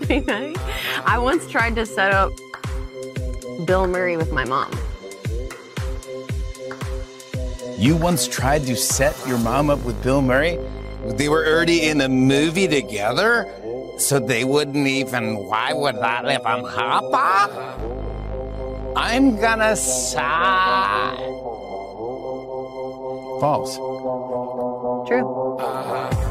I once tried to set up Bill Murray with my mom. You once tried to set your mom up with Bill Murray? They were already in a movie together? So they wouldn't even, why would that even happen? I'm gonna say false. True.